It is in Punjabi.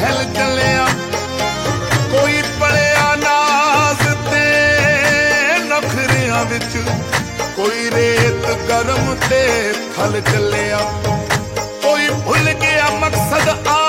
ਮਹਿਲ ਚੱਲਿਆ। ਕੋਈ ਪਲਿਆ ਨਾਜ਼ ਤੇ ਨਖਰਿਆਂ ਵਿੱਚ, ਕੋਈ ਰੇਤ ਗਰਮ ਤੇ ਥਲ ਚੱਲਿਆ। ਕੋਈ ਭੁੱਲ ਗਿਆ ਮਕਸਦ